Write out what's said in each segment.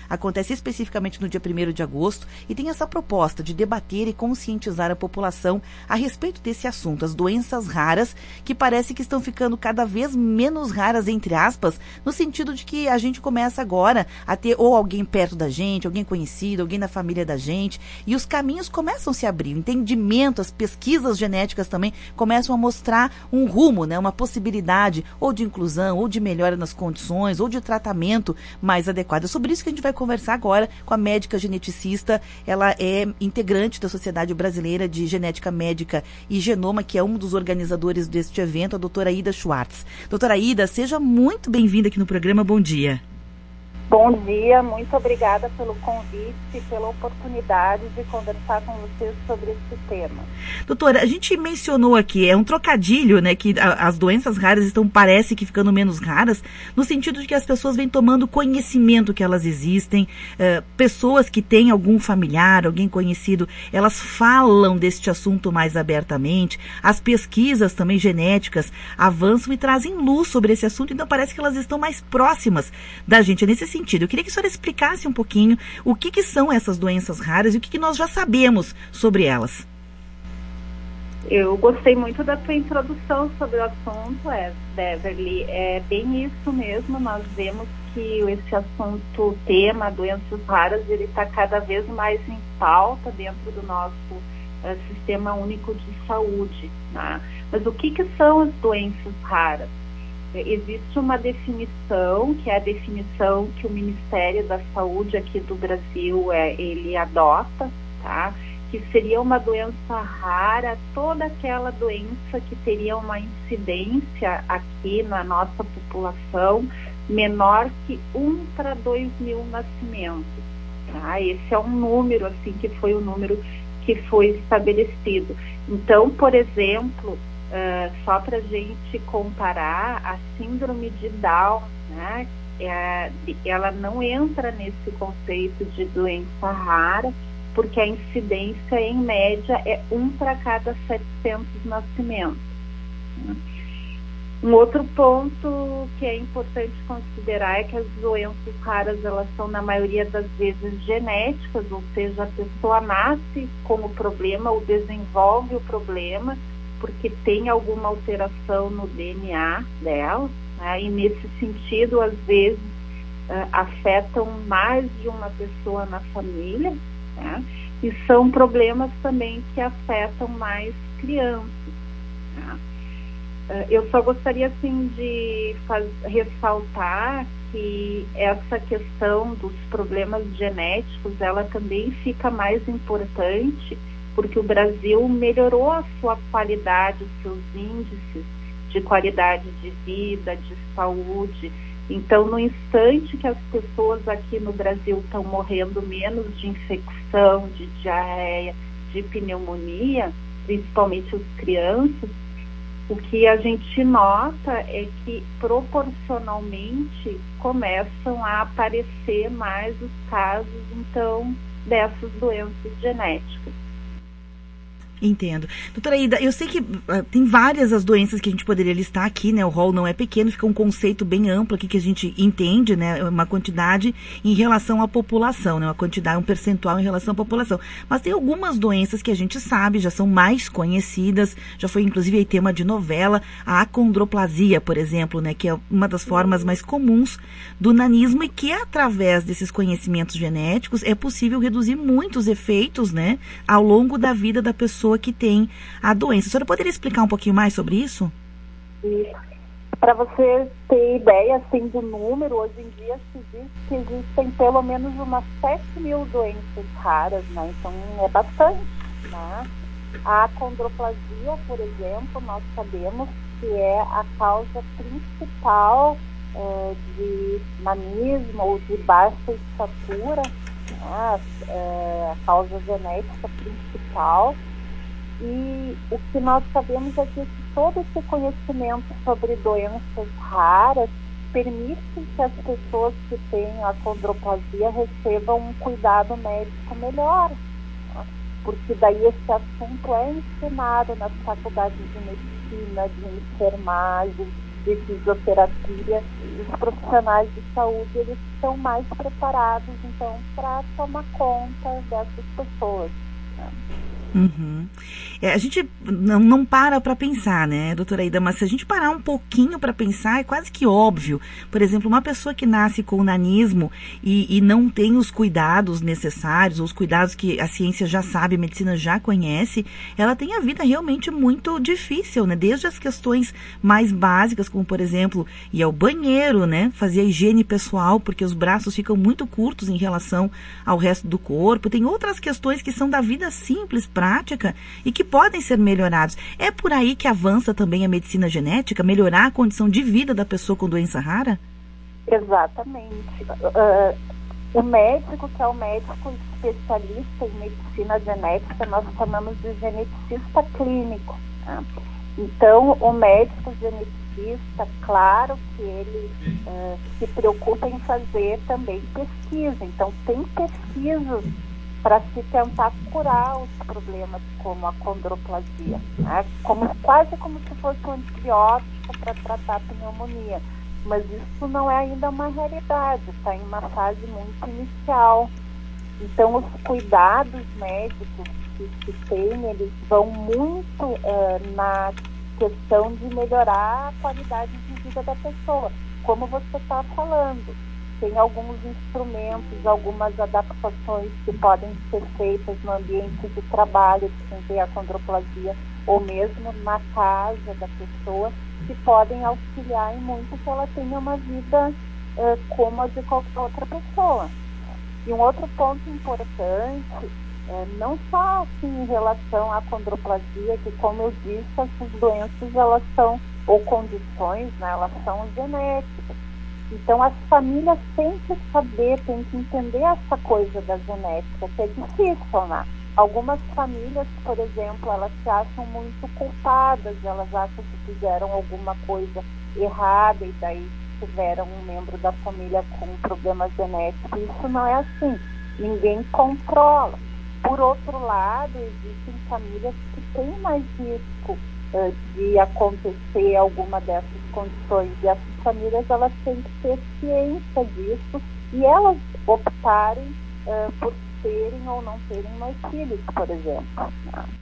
acontece especificamente no dia 1º de agosto e tem essa proposta de debater e conscientizar a população a respeito desse assunto, as doenças raras, que parece que estão ficando cada vez menos raras, entre aspas, no sentido de que a gente começa agora a ter ou alguém perto da gente, alguém conhecido, alguém da família da gente, e os caminhos começam a se abrir, o entendimento, as pesquisas genéticas também começam a mostrar um rumo, né, uma possibilidade ou de inclusão, ou de melhora nas condições, ou de tratamento mais adequado. É sobre isso que a gente vai conversar agora com a médica geneticista. Ela é integrante da Sociedade Brasileira de Genética Médica e Genoma, que é um dos organizadores deste evento, a doutora Ida Schwartz. Doutora Ida, seja muito bem-vinda aqui no programa. Bom dia. Bom dia, muito obrigada pelo convite e pela oportunidade de conversar com vocês sobre esse tema. Doutora, a gente mencionou aqui, é um trocadilho, né, que as doenças raras parece que ficando menos raras, no sentido de que as pessoas vêm tomando conhecimento que elas existem, pessoas que têm algum familiar, alguém conhecido, elas falam deste assunto mais abertamente, as pesquisas também genéticas avançam e trazem luz sobre esse assunto, então parece que elas estão mais próximas da gente, nesse sentido. Eu queria que a senhora explicasse um pouquinho o que são essas doenças raras e o que nós já sabemos sobre elas. Eu gostei muito da tua introdução sobre o assunto, Beverly. É bem isso mesmo, nós vemos que esse assunto, tema, doenças raras, ele está cada vez mais em pauta dentro do nosso Sistema Único de Saúde, né? Mas o que são as doenças raras? Existe uma definição, que é a definição que o Ministério da Saúde aqui do Brasil ele adota, tá? Que seria uma doença rara, toda aquela doença que teria uma incidência aqui na nossa população menor que 1 para 2 mil nascimentos, tá? Esse é um número, assim, que foi o número que foi estabelecido. Então, por exemplo, só para a gente comparar, a síndrome de Down, né, ela não entra nesse conceito de doença rara, porque a incidência, em média, é 1 para cada 700 nascimentos. Um outro ponto que é importante considerar é que as doenças raras, elas são, na maioria das vezes, genéticas, ou seja, a pessoa nasce com o problema ou desenvolve o problema, porque tem alguma alteração no DNA dela, né? E nesse sentido, às vezes, afetam mais de uma pessoa na família, né? E são problemas também que afetam mais crianças, né? Eu só gostaria, assim, de ressaltar que essa questão dos problemas genéticos, ela também fica mais importante porque o Brasil melhorou a sua qualidade, os seus índices de qualidade de vida, de saúde. Então, no instante que as pessoas aqui no Brasil estão morrendo menos de infecção, de diarreia, de pneumonia, principalmente as crianças, o que a gente nota é que proporcionalmente começam a aparecer mais os casos, então, dessas doenças genéticas. Entendo. Doutora Ida, eu sei que tem várias as doenças que a gente poderia listar aqui, né? O rol não é pequeno, fica um conceito bem amplo aqui que a gente entende, né? Uma quantidade em relação à população, né? Uma quantidade, um percentual em relação à população. Mas tem algumas doenças que a gente sabe, já são mais conhecidas, já foi inclusive aí tema de novela, a acondroplasia, por exemplo, né? Que é uma das formas mais comuns do nanismo e que através desses conhecimentos genéticos é possível reduzir muitos efeitos, né? Ao longo da vida da pessoa que tem a doença. A senhora poderia explicar um pouquinho mais sobre isso? Para você ter ideia, assim, do número, hoje em dia se diz que existem pelo menos umas 7 mil doenças raras, né? Então é bastante, né? A acondroplasia, por exemplo, nós sabemos que é a causa principal de nanismo ou de baixa estatura, né? A causa genética principal. E o que nós sabemos é que todo esse conhecimento sobre doenças raras permite que as pessoas que têm a acondroplasia recebam um cuidado médico melhor, né? Porque daí esse assunto é ensinado nas faculdades de medicina, de enfermagem, de fisioterapia, os profissionais de saúde, eles estão mais preparados, então, para tomar conta dessas pessoas, né? Uhum. A gente não para pensar, né, doutora Aida, mas se a gente parar um pouquinho para pensar, é quase que óbvio. Por exemplo, uma pessoa que nasce com nanismo e não tem os cuidados necessários, os cuidados que a ciência já sabe, a medicina já conhece, ela tem a vida realmente muito difícil, né, desde as questões mais básicas, como, por exemplo, ir ao banheiro, né, fazer a higiene pessoal, porque os braços ficam muito curtos em relação ao resto do corpo. Tem outras questões que são da vida simples, prática, e que podem ser melhorados. É por aí que avança também a medicina genética, melhorar a condição de vida da pessoa com doença rara? Exatamente. O médico, que é o médico especialista em medicina genética, nós chamamos de geneticista clínico, né? Então, o médico geneticista, claro que ele se preocupa em fazer também pesquisa. Então, tem pesquisas para se tentar curar os problemas como a condroplasia, né? Quase como se fosse um antibiótico para tratar a pneumonia. Mas isso não é ainda uma realidade, está em uma fase muito inicial. Então, os cuidados médicos que se tem, eles vão muito na questão de melhorar a qualidade de vida da pessoa, como você está falando. Tem alguns instrumentos, algumas adaptações que podem ser feitas no ambiente de trabalho de quem tem a condroplasia, ou mesmo na casa da pessoa, que podem auxiliar em muito que ela tenha uma vida como a de qualquer outra pessoa. E um outro ponto importante, não só assim, em relação à condroplasia, que, como eu disse, essas doenças, elas são, ou condições, né, elas são genéticas. Então, as famílias têm que saber, têm que entender essa coisa da genética, que é difícil, né? Algumas famílias, por exemplo, elas se acham muito culpadas, elas acham que fizeram alguma coisa errada e daí tiveram um membro da família com um problema genético. Isso não é assim. Ninguém controla. Por outro lado, existem famílias que têm mais risco de acontecer alguma dessas condições, e essas famílias, elas têm que ter ciência disso e elas optarem por terem ou não terem mais filhos, por exemplo.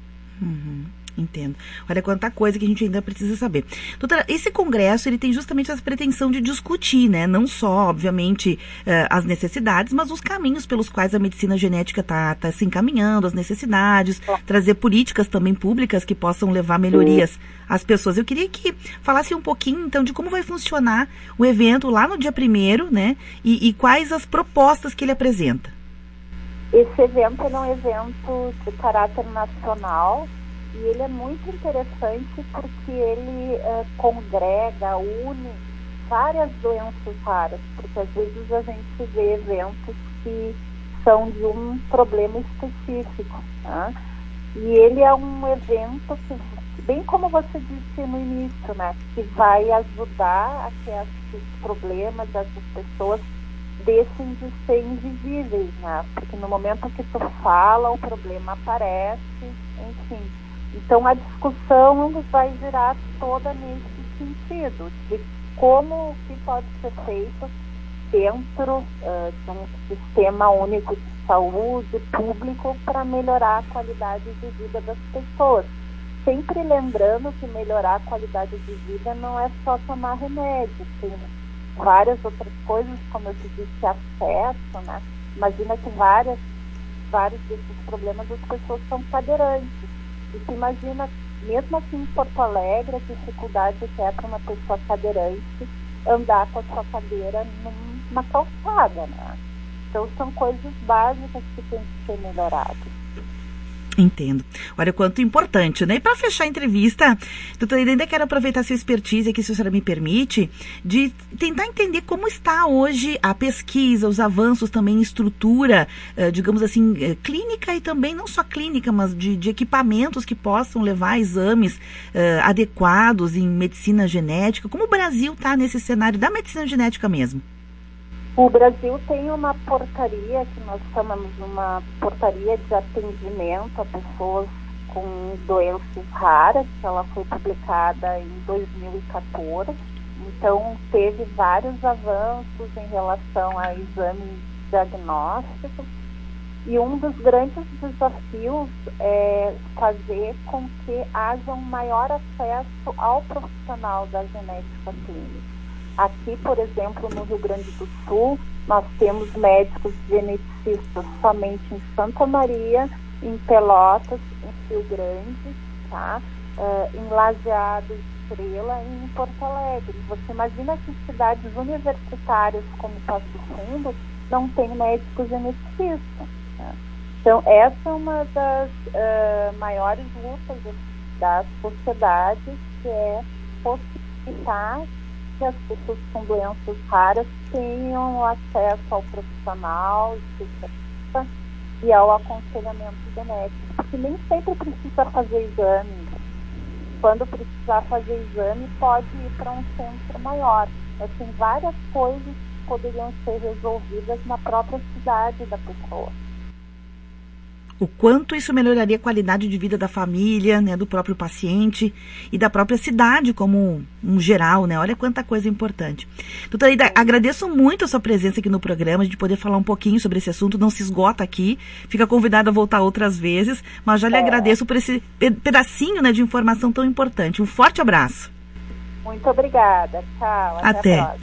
Uhum. Entendo. Olha quanta coisa que a gente ainda precisa saber. Doutora, esse congresso, ele tem justamente essa pretensão de discutir, né? Não só, obviamente, as necessidades, mas os caminhos pelos quais a medicina genética tá se encaminhando, as necessidades, trazer políticas também públicas que possam levar melhorias às pessoas. Eu queria que falasse um pouquinho, então, de como vai funcionar o evento lá no dia 1º, né? E quais as propostas que ele apresenta. Esse evento é um evento de caráter nacional, e ele é muito interessante porque ele congrega, une várias doenças raras, porque às vezes a gente vê eventos que são de um problema específico, né? E ele é um evento que, bem como você disse no início, né, que vai ajudar a que esses problemas dessas pessoas deixem de ser invisíveis, né? Porque no momento que tu fala, o problema aparece, enfim. Então, a discussão vai girar toda nesse sentido, de como que pode ser feito dentro de um sistema único de saúde público para melhorar a qualidade de vida das pessoas. Sempre lembrando que melhorar a qualidade de vida não é só tomar remédio, tem várias outras coisas, como eu te disse, acesso, né? Imagina que vários desses problemas as pessoas são cadeirantes. E se imagina, mesmo aqui em Porto Alegre, a dificuldade que é para uma pessoa cadeirante andar com a sua cadeira numa calçada, né? Então, são coisas básicas que têm que ser melhoradas. Entendo. Olha quanto importante, né? E para fechar a entrevista, doutora, ainda quero aproveitar sua expertise aqui, se a senhora me permite, de tentar entender como está hoje a pesquisa, os avanços também em estrutura, digamos assim, clínica e também não só clínica, mas de equipamentos que possam levar a exames adequados em medicina genética. Como o Brasil está nesse cenário da medicina genética mesmo? O Brasil tem uma portaria, que nós chamamos uma portaria de atendimento a pessoas com doenças raras, que ela foi publicada em 2014. Então, teve vários avanços em relação a exames diagnósticos, e um dos grandes desafios é fazer com que haja um maior acesso ao profissional da genética clínica. Aqui, por exemplo, no Rio Grande do Sul, nós temos médicos geneticistas somente em Santa Maria, em Pelotas, em Rio Grande, tá? Em Lajeado, Estrela e em Porto Alegre. Você imagina que cidades universitárias como Passo Fundo não tem médicos geneticistas, né? Então, essa é uma das maiores lutas das sociedades, que é possibilitar que as pessoas com doenças raras tenham acesso ao profissional especialista e ao aconselhamento genético, porque nem sempre precisa fazer exame. Quando precisar fazer exame, pode ir para um centro maior. Mas tem várias coisas que poderiam ser resolvidas na própria cidade da pessoa. O quanto isso melhoraria a qualidade de vida da família, né, do próprio paciente e da própria cidade como um geral, né? Olha quanta coisa importante. Doutora Ida, agradeço muito a sua presença aqui no programa, de poder falar um pouquinho sobre esse assunto, não se esgota aqui, fica convidada a voltar outras vezes, mas já lhe agradeço por esse pedacinho, né, de informação tão importante. Um forte abraço. Muito obrigada. Tchau. Até a próxima.